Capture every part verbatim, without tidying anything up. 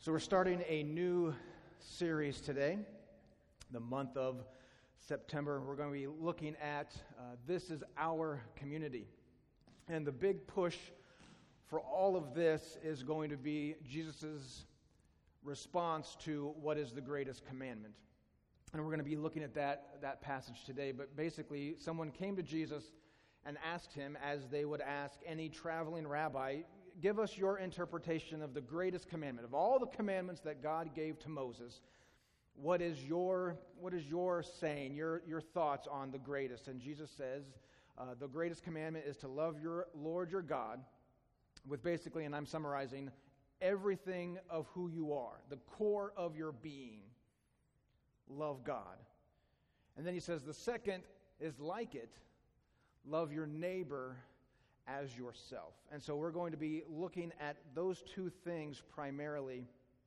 So we're starting a new series today, the month of September. We're going to be looking at uh, This is Our Community. And the big push for all of this is going to be Jesus' response to what is the greatest commandment. And we're going to be looking at that, that passage today. But basically, someone came to Jesus and asked him, as they would ask any traveling rabbi, give us your interpretation of the greatest commandment. Of all the commandments that God gave to Moses, what is your what is your saying, your, your thoughts on the greatest? And Jesus says, uh, the greatest commandment is to love your Lord your God with basically, and I'm summarizing, everything of who you are, the core of your being. Love God. And then he says the second is like it, love your neighbor as yourself. And so we're going to be looking at those two things primarily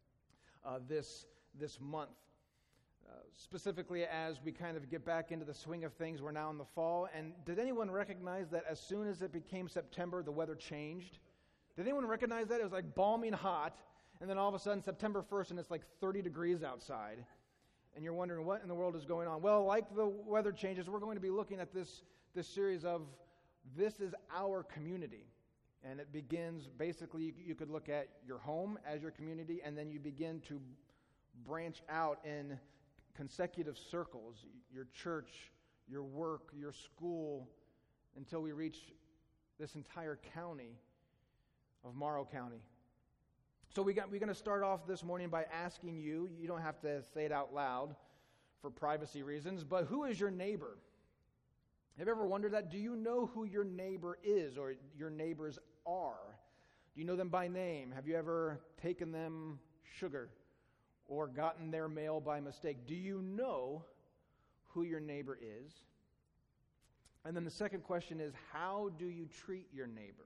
uh, this, this month. Uh, specifically as we kind of get back into the swing of things, we're now in the fall. And did anyone recognize that as soon as it became September, the weather changed? Did anyone recognize that? It was like balming hot, and then all of a sudden September first and it's like thirty degrees outside. And you're wondering what in the world is going on. Well, like the weather changes, we're going to be looking at this, this series of This is Our Community. And it begins, basically, you, you could look at your home as your community, and then you begin to branch out in consecutive circles, your church, your work, your school, until we reach this entire county of Morrow County. So we got, we're going to start off this morning by asking you, you don't have to say it out loud for privacy reasons, but who is your neighbor? Have you ever wondered that? Do you know who your neighbor is or your neighbors are? Do you know them by name? Have you ever taken them sugar or gotten their mail by mistake? Do you know who your neighbor is? And then the second question is, how do you treat your neighbor?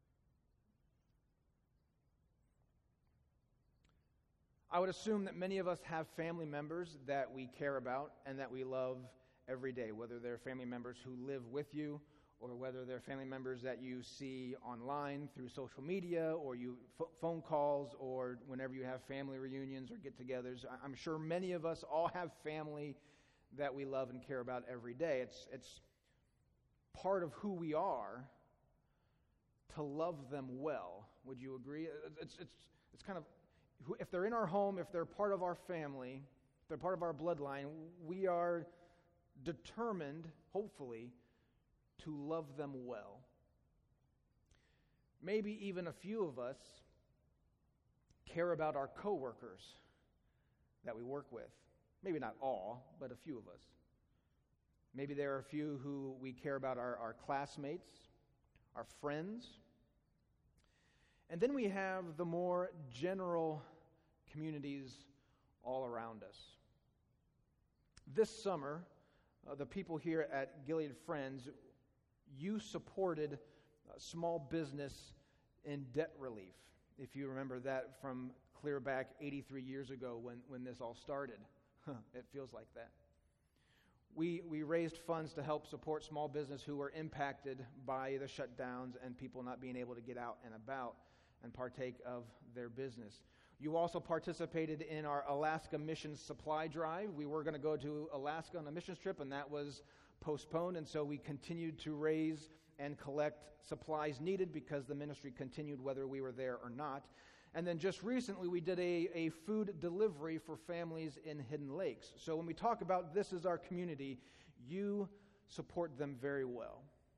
I would assume that many of us have family members that we care about and that we love every day, whether they're family members who live with you or whether they're family members that you see online through social media or you f- phone calls or whenever you have family reunions or get-togethers. I'm sure many of us all have family that we love and care about every day. It's it's part of who we are to love them well. Would you agree? It's it's it's kind of, if they're in our home, if they're part of our family, if they're part of our bloodline, we are determined, hopefully, to love them well. Maybe even a few of us care about our coworkers that we work with. Maybe not all, but a few of us. Maybe there are a few who we care about our, our classmates, our friends. And then we have the more general communities all around us. This summer, Uh, the people here at Gilead Friends, you supported uh, small business in debt relief. If you remember that from clear back eighty-three years ago when, when this all started. It feels like that. We we raised funds to help support small business who were impacted by the shutdowns and people not being able to get out and about and partake of their business. You also participated in our Alaska Missions Supply Drive. We were going to go to Alaska on a missions trip, and that was postponed, and so we continued to raise and collect supplies needed because the ministry continued whether we were there or not. And then just recently, we did a, a food delivery for families in Hidden Lakes. So when we talk about this is our community, you support them very well.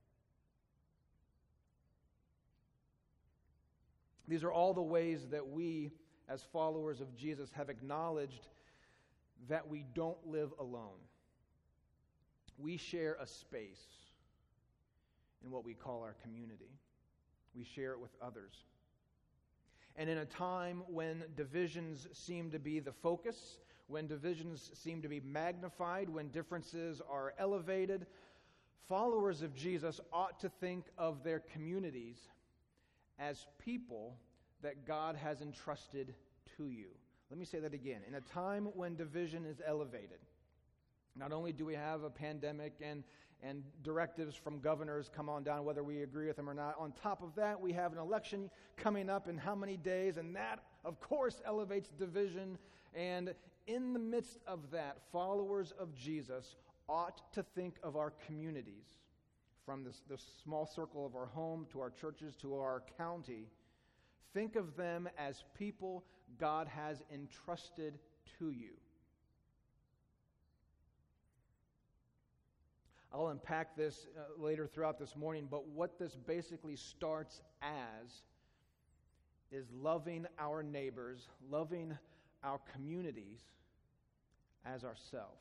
These are all the ways that we, as followers of Jesus, have acknowledged that we don't live alone. We share a space in what we call our community. We share it with others. And in a time when divisions seem to be the focus, when divisions seem to be magnified, when differences are elevated, followers of Jesus ought to think of their communities as people that God has entrusted to you. Let me say that again. In a time when division is elevated, not only do we have a pandemic and, and directives from governors come on down, whether we agree with them or not, on top of that, we have an election coming up in how many days, and that of course, elevates division. And in the midst of that, followers of Jesus ought to think of our communities, from this, this small circle of our home to our churches to our county. Think of them as people God has entrusted to you. I'll unpack this uh, later throughout this morning, but what this basically starts as is loving our neighbors, loving our communities as ourselves.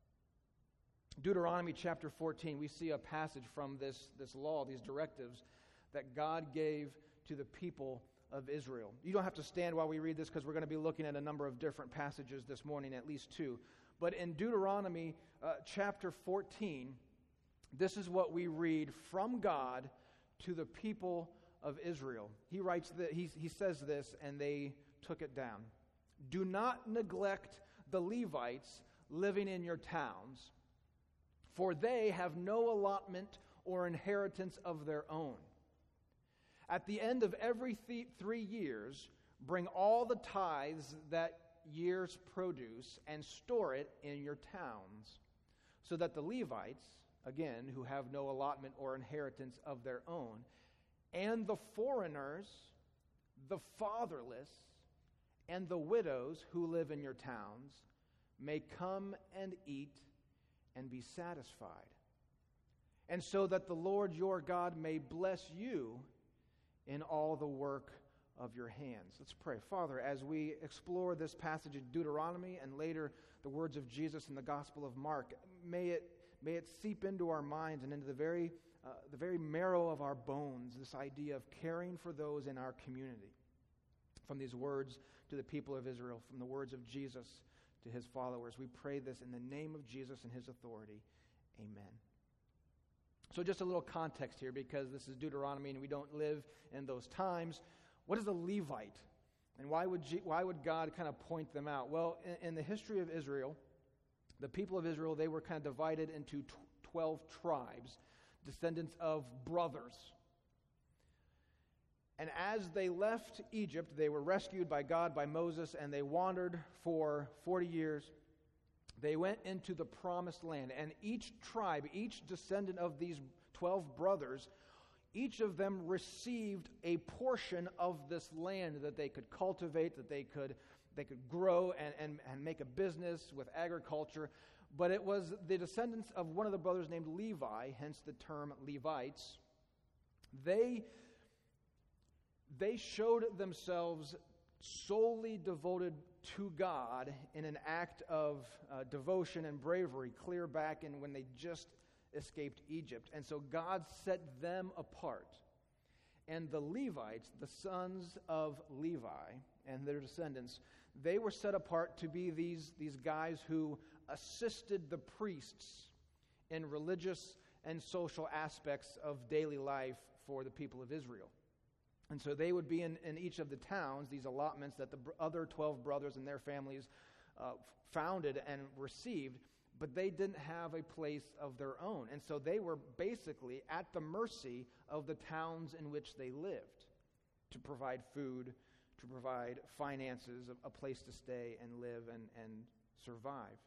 Deuteronomy chapter fourteen, we see a passage from this, this law, these directives that God gave to the people of Israel. You don't have to stand while we read this because we're going to be looking at a number of different passages this morning, at least two. But in Deuteronomy uh, chapter fourteen, this is what we read from God to the people of Israel. He writes that he, he says this, and they took it down. Do not neglect the Levites living in your towns, for they have no allotment or inheritance of their own. At the end of every th- three years, bring all the tithes that year's produce and store it in your towns, so that the Levites, again, who have no allotment or inheritance of their own, and the foreigners, the fatherless, and the widows who live in your towns may come and eat and be satisfied. And so that the Lord your God may bless you in all the work of your hands. Let's pray. Father, as we explore this passage in Deuteronomy and later the words of Jesus in the Gospel of Mark, may it may it seep into our minds and into the very uh, the very marrow of our bones, this idea of caring for those in our community. From these words to the people of Israel, from the words of Jesus to his followers, we pray this in the name of Jesus and his authority. Amen. So just a little context here, because this is Deuteronomy and we don't live in those times. What is a Levite? And why would G- why would God kind of point them out? Well, in, in the history of Israel, the people of Israel, they were kind of divided into tw- twelve tribes, descendants of brothers. And as they left Egypt, they were rescued by God, by Moses, and they wandered for forty years. They went into the promised land, and each tribe, each descendant of these twelve brothers, each of them received a portion of this land that they could cultivate, that they could they could grow and, and, and make a business with agriculture. But it was the descendants of one of the brothers named Levi, hence the term Levites. They, they showed themselves solely devoted to God in an act of uh, devotion and bravery, clear back in when they just escaped Egypt. And so God set them apart. And the Levites, the sons of Levi and their descendants, they were set apart to be these, these guys who assisted the priests in religious and social aspects of daily life for the people of Israel. And so they would be in, in each of the towns, these allotments that the br- other twelve brothers and their families uh, founded and received, but they didn't have a place of their own. And so they were basically at the mercy of the towns in which they lived to provide food, to provide finances, a, a place to stay and live and, and survive.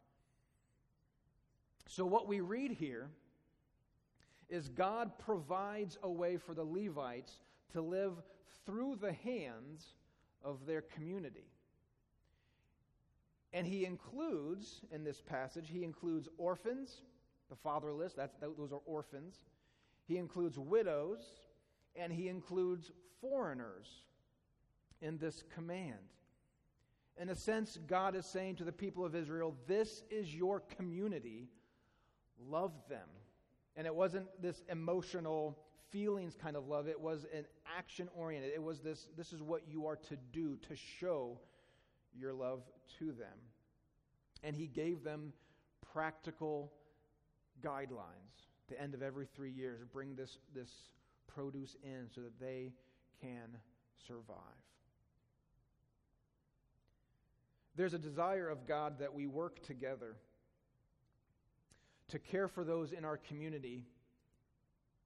So what we read here is God provides a way for the Levites to live through the hands of their community. And he includes, in this passage, he includes orphans, the fatherless, that's, those are orphans. He includes widows, and he includes foreigners in this command. In a sense, God is saying to the people of Israel, this is your community, love them. And it wasn't this emotional feelings kind of love, it was an action-oriented. It was this, this is what you are to do to show your love to them. And he gave them practical guidelines. At the end of every three years, bring this, this produce in so that they can survive. There's a desire of God that we work together to care for those in our community,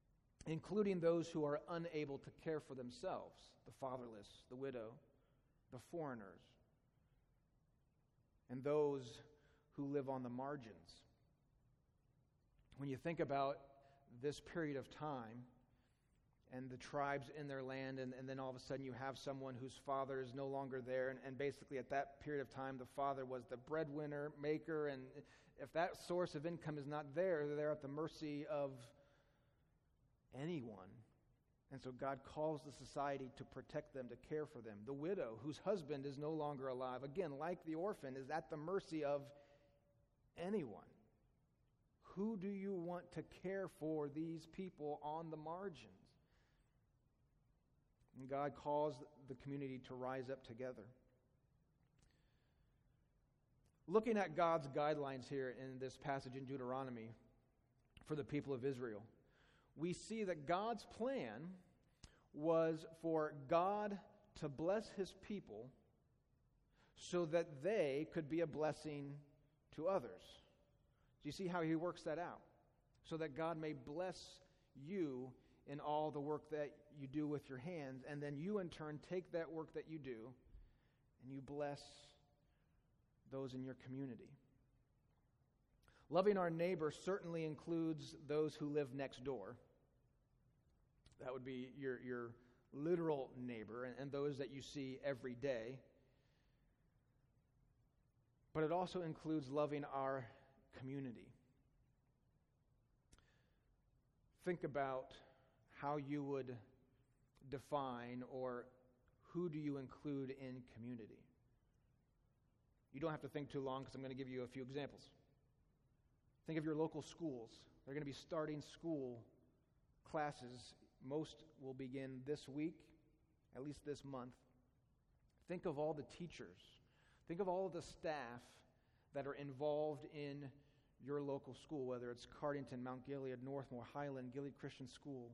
including those who are unable to care for themselves, the fatherless, the widow, the foreigners, and those who live on the margins. When you think about this period of time and the tribes in their land, and, and then all of a sudden you have someone whose father is no longer there, and, and basically at that period of time the father was the breadwinner, maker, and if that source of income is not there, they're at the mercy of anyone. And so God calls the society to protect them, to care for them. The widow, whose husband is no longer alive, again, like the orphan, is at the mercy of anyone. Who do you want to care for these people on the margins? And God calls the community to rise up together. Looking at God's guidelines here in this passage in Deuteronomy for the people of Israel, we see that God's plan was for God to bless his people so that they could be a blessing to others. Do you see how he works that out? So that God may bless you in all the work that you do with your hands, and then you in turn take that work that you do and you bless those in your community. Loving our neighbor certainly includes those who live next door. That would be your, your literal neighbor and, and those that you see every day. But it also includes loving our community. Think about how you would define or who do you include in community. You don't have to think too long because I'm going to give you a few examples. Think of your local schools. They're going to be starting school classes. Most will begin this week, at least this month. Think of all the teachers. Think of all of the staff that are involved in your local school, whether it's Cardington, Mount Gilead, Northmore, Highland, Gilead Christian School.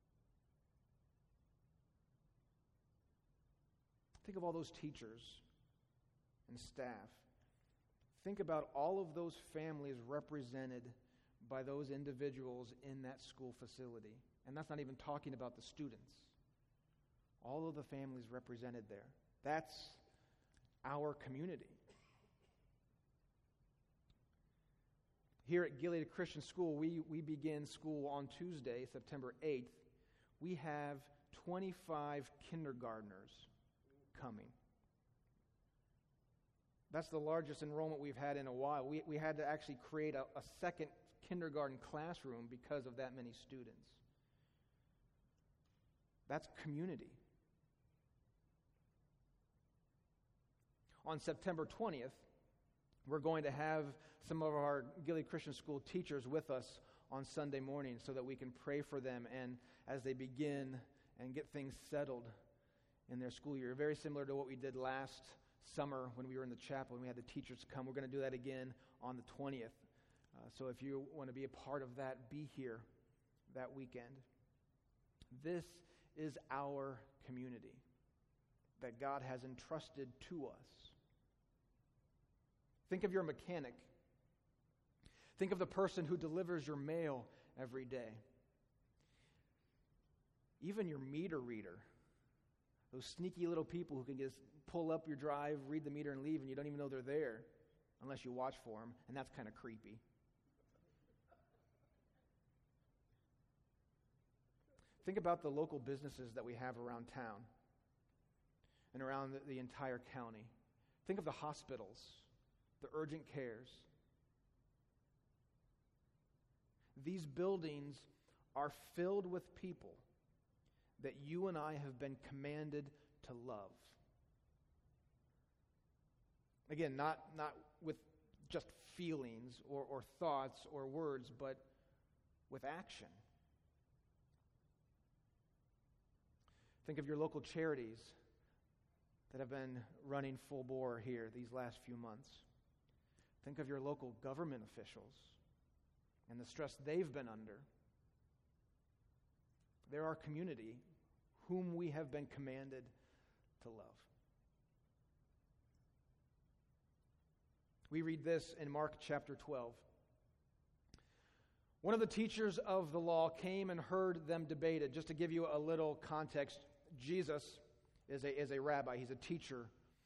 Think of all those teachers and staff. Think about all of those families represented by those individuals in that school facility. And that's not even talking about the students. All of the families represented there. That's our community. Here at Gilead Christian School, we, we begin school on Tuesday, September eighth. We have twenty-five kindergartners coming. That's the largest enrollment we've had in a while. We, we had to actually create a, a second kindergarten classroom because of that many students. That's community. On September twentieth, we're going to have some of our Gilead Christian School teachers with us on Sunday morning so that we can pray for them and as they begin and get things settled in their school year. Very similar to what we did last summer when we were in the chapel and we had the teachers come. We're going to do that again on the twentieth. Uh, so if you want to be a part of that, be here that weekend. This is our community that God has entrusted to us. Think of your mechanic. Think of the person who delivers your mail every day. Even your meter reader. Those sneaky little people who can just pull up your drive, read the meter, and leave, and you don't even know they're there unless you watch for them, and that's kind of creepy. Think about the local businesses that we have around town and around the, the entire county. Think of the hospitals, the urgent cares. These buildings are filled with people that you and I have been commanded to love. Again, not, not with just feelings or, or thoughts or words, but with action. Think of your local charities that have been running full bore here these last few months. Think of your local government officials and the stress they've been under. They're our community whom we have been commanded to love. We read this in Mark chapter twelve. One of the teachers of the law came and heard them debated. Just to give you a little context, Jesus is a, is a rabbi. He's a teacher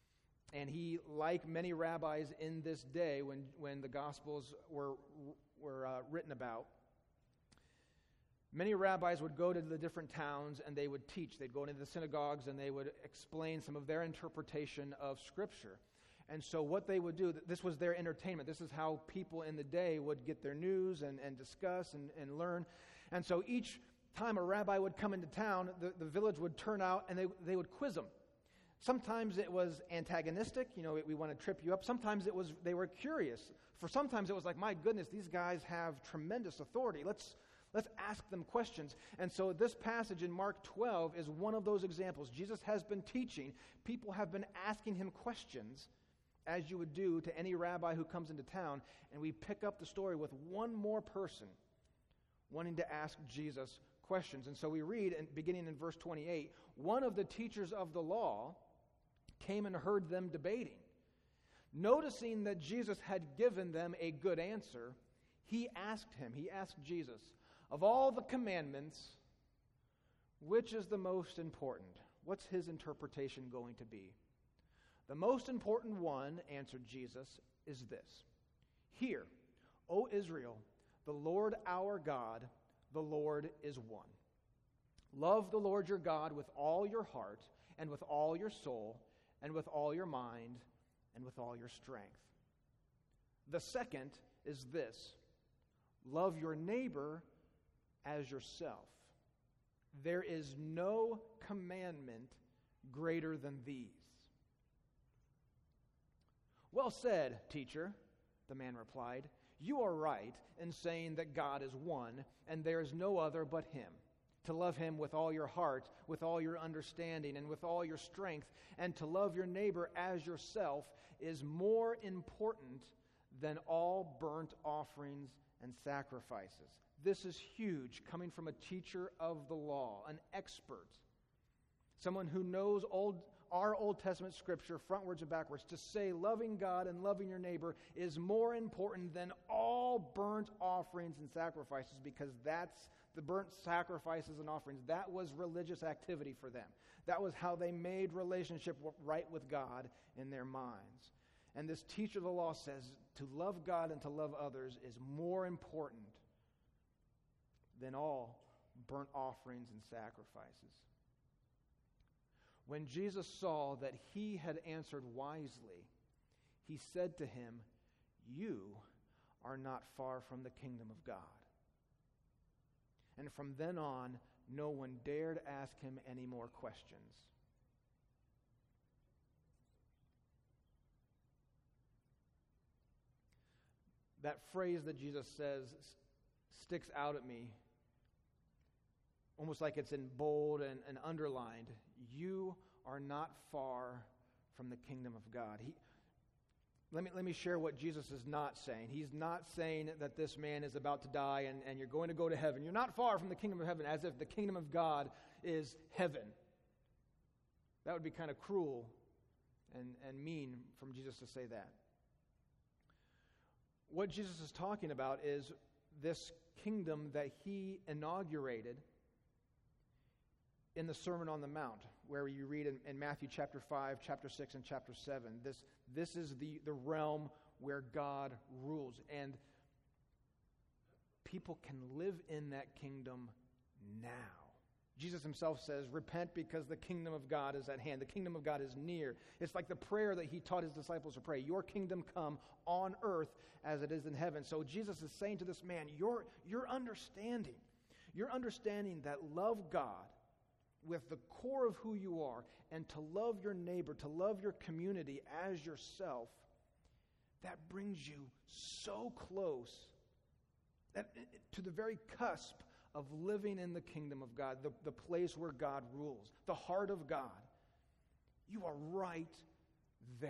And he, like many rabbis in this day when, when the Gospels were, were uh, written about, many rabbis would go to the different towns and they would teach. They'd go into the synagogues and they would explain some of their interpretation of Scripture. And so what they would do, this was their entertainment. This is how people in the day would get their news and, and discuss and, and learn. And so each time a rabbi would come into town, the, the village would turn out and they, they would quiz them. Sometimes it was antagonistic, you know, we, we want to trip you up. Sometimes it was they were curious. For sometimes it was like, my goodness, these guys have tremendous authority. Let's let's ask them questions. And so this passage in Mark twelve is one of those examples. Jesus has been teaching. People have been asking him questions, as you would do to any rabbi who comes into town. And we pick up the story with one more person wanting to ask Jesus questions. And so we read, in, beginning in verse twenty-eight, one of the teachers of the law came and heard them debating. Noticing that Jesus had given them a good answer, he asked him, he asked Jesus, of all the commandments, which is the most important? What's his interpretation going to be? The most important one, answered Jesus, is this. Hear, O Israel, the Lord our God, the Lord is one. Love the Lord your God with all your heart and with all your soul and with all your mind and with all your strength. The second is this. Love your neighbor as yourself. There is no commandment greater than these. Well said, teacher, the man replied. You are right in saying that God is one, and there is no other but him. To love him with all your heart, with all your understanding, and with all your strength, and to love your neighbor as yourself is more important than all burnt offerings and sacrifices. This is huge, coming from a teacher of the law, an expert, someone who knows old our Old Testament Scripture frontwards and backwards. To say loving God and loving your neighbor is more important than all burnt offerings and sacrifices, because that's the burnt sacrifices and offerings. That was religious activity for them. That was how they made relationship right with God in their minds. And this teacher of the law says to love God and to love others is more important than all burnt offerings and sacrifices. When Jesus saw that he had answered wisely, he said to him, you are not far from the kingdom of God. And from then on, no one dared ask him any more questions. That phrase that Jesus says sticks out at me, almost like it's in bold and, and underlined. You are not far from the kingdom of God. He, let me, let me share what Jesus is not saying. He's not saying that this man is about to die and, and you're going to go to heaven. You're not far from the kingdom of heaven, as if the kingdom of God is heaven. That would be kind of cruel and, and mean from Jesus to say that. What Jesus is talking about is this kingdom that he inaugurated in the Sermon on the Mount, where you read in, in Matthew chapter five, chapter six, and chapter seven. This, this is the, the realm where God rules. And people can live in that kingdom now. Jesus himself says, repent because the kingdom of God is at hand. The kingdom of God is near. It's like the prayer that he taught his disciples to pray. Your kingdom come on earth as it is in heaven. So Jesus is saying to this man, your, your understanding, your understanding that love God with the core of who you are, and to love your neighbor, to love your community as yourself, that brings you so close that, to the very cusp of living in the kingdom of God, the, the place where God rules, the heart of God. You are right there.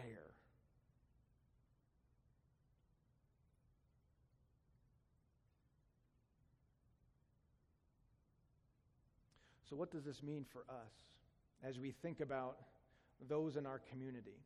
So what does this mean for us as we think about those in our community?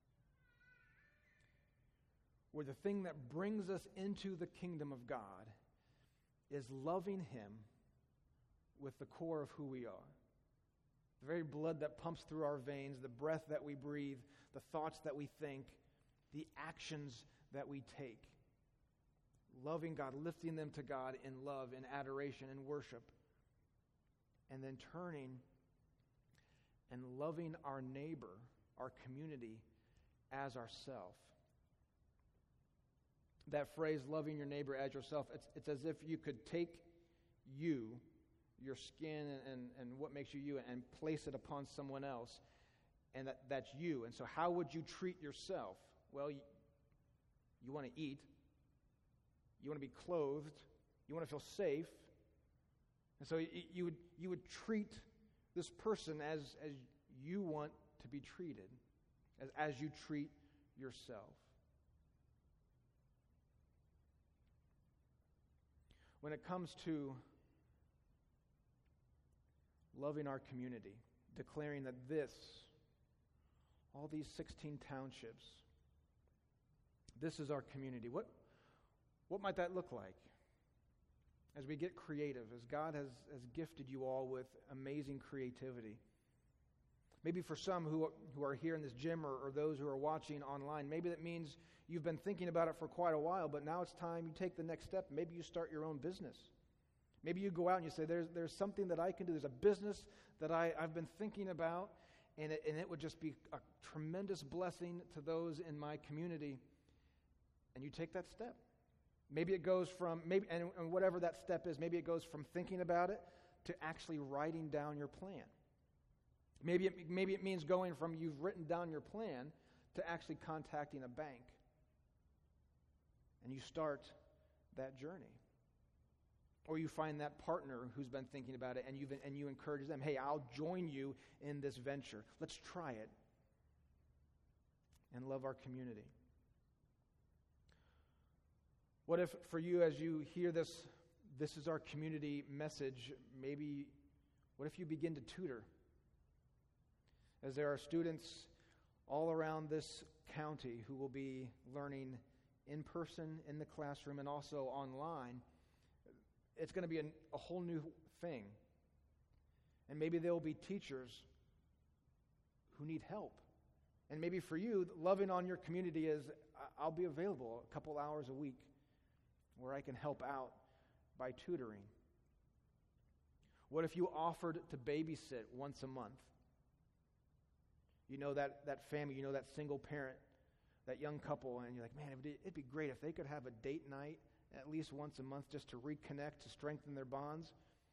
Where the thing that brings us into the kingdom of God is loving him with the core of who we are. The very blood that pumps through our veins, the breath that we breathe, the thoughts that we think, the actions that we take. Loving God, lifting them to God in love, in adoration, in worship. And then turning and loving our neighbor, our community, as ourself. That phrase, loving your neighbor as yourself, it's, it's as if you could take you, your skin and, and, and what makes you you, and place it upon someone else, and that, that's you. And so how would you treat yourself? Well, you, you want to eat, you want to be clothed, you want to feel safe, and so you, you would you would treat this person as, as you want to be treated, as, as you treat yourself. When it comes to loving our community, declaring that this, all these sixteen townships, this is our community. What, what might that look like? As we get creative, as God has, has gifted you all with amazing creativity. Maybe for some who, who are here in this gym or, or those who are watching online, maybe that means you've been thinking about it for quite a while, but now it's time you take the next step. Maybe you start your own business. Maybe you go out and you say, there's, there's something that I can do. There's a business that I, I've been thinking about, and it, and it would just be a tremendous blessing to those in my community. And you take that step. Maybe it goes from, maybe, and, and whatever that step is, maybe it goes from thinking about it to actually writing down your plan. Maybe it, maybe it means going from you've written down your plan to actually contacting a bank. And you start that journey. Or you find that partner who's been thinking about it, and, you've, and you encourage them, hey, I'll join you in this venture. Let's try it. And love our community. What if for you, as you hear this, this is our community message, maybe, what if you begin to tutor? As there are students all around this county who will be learning in person, in the classroom, and also online, it's going to be a, a whole new thing. And maybe there will be teachers who need help. And maybe for you, loving on your community is, I'll be available a couple hours a week where I can help out by tutoring. What if you offered to babysit once a month? You know that, that family, you know that single parent, that young couple, and you're like, man, it'd, it'd be great if they could have a date night at least once a month just to reconnect, to strengthen their bonds.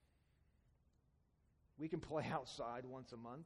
We can play outside once a month.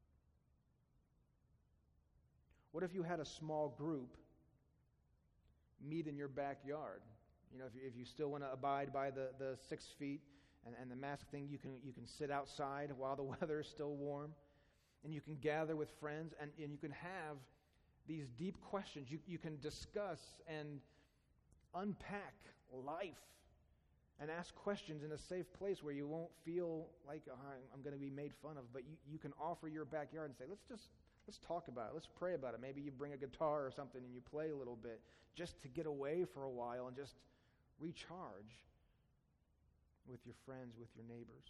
What if you had a small group meet in your backyard? You know, if you, if you still want to abide by the, the six feet and, and the mask thing, you can you can sit outside while the weather is still warm. And you can gather with friends, and, and you can have these deep questions. You, you can discuss and unpack life and ask questions in a safe place where you won't feel like oh, I'm going to be made fun of. But you, you can offer your backyard and say, let's just, let's talk about it. Let's pray about it. Maybe you bring a guitar or something and you play a little bit just to get away for a while and just recharge with your friends, with your neighbors.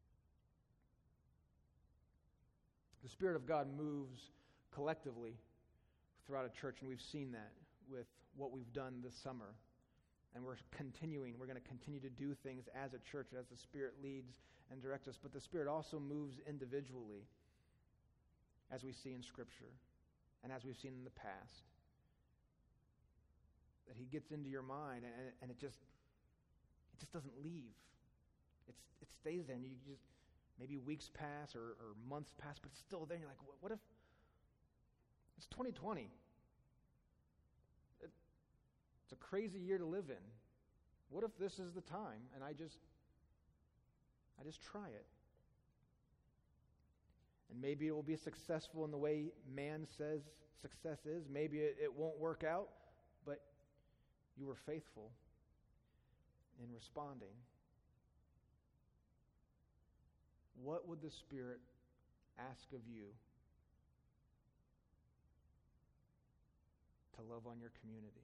The Spirit of God moves collectively throughout a church, and we've seen that with what we've done this summer. And we're continuing, we're going to continue to do things as a church as the Spirit leads and directs us. But the Spirit also moves individually, as we see in Scripture and as we've seen in the past. That He gets into your mind, and, and it just it just doesn't leave. It's, it stays there, and you just... Maybe weeks pass or, or months pass, but it's still there. And you're like, what if it's twenty twenty? It, it's a crazy year to live in. What if this is the time and I just, I just try it? And maybe it will be successful in the way man says success is. Maybe it, it won't work out, but you were faithful in responding. What would the Spirit ask of you to love on your community?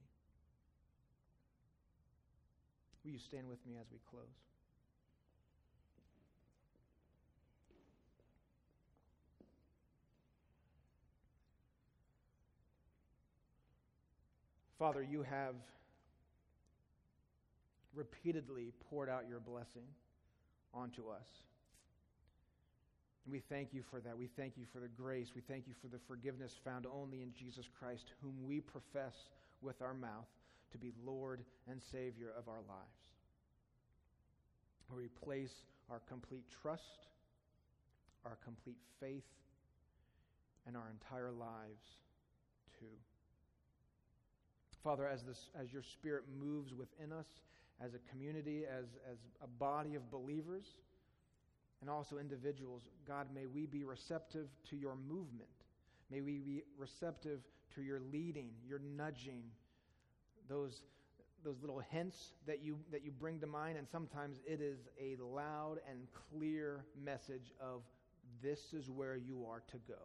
Will you stand with me as we close? Father, you have repeatedly poured out your blessing onto us. And we thank you for that. We thank you for the grace. We thank you for the forgiveness found only in Jesus Christ, whom we profess with our mouth to be Lord and Savior of our lives. Where we place our complete trust, our complete faith, and our entire lives too. Father, as this, as your Spirit moves within us, as a community, as, as a body of believers, and also individuals, God, may we be receptive to your movement. May we be receptive to your leading, your nudging, those, those little hints that you, that you bring to mind, and sometimes it is a loud and clear message of this is where you are to go.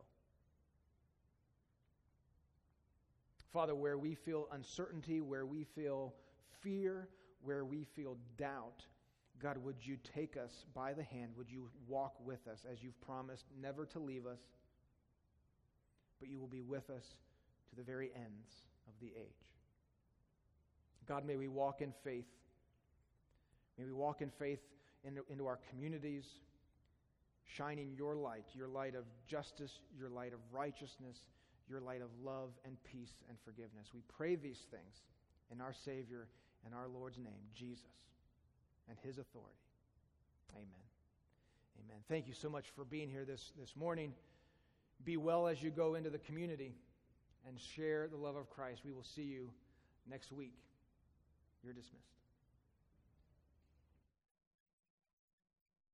Father, where we feel uncertainty, where we feel fear, where we feel doubt, God, would you take us by the hand? Would you walk with us as you've promised never to leave us, but you will be with us to the very ends of the age. God, may we walk in faith. May we walk in faith into, into our communities, shining your light, your light of justice, your light of righteousness, your light of love and peace and forgiveness. We pray these things in our Savior and our Lord's name, Jesus, and his authority. Amen. Amen. Thank you so much for being here this, this morning. Be well as you go into the community and share the love of Christ. We will see you next week. You're dismissed.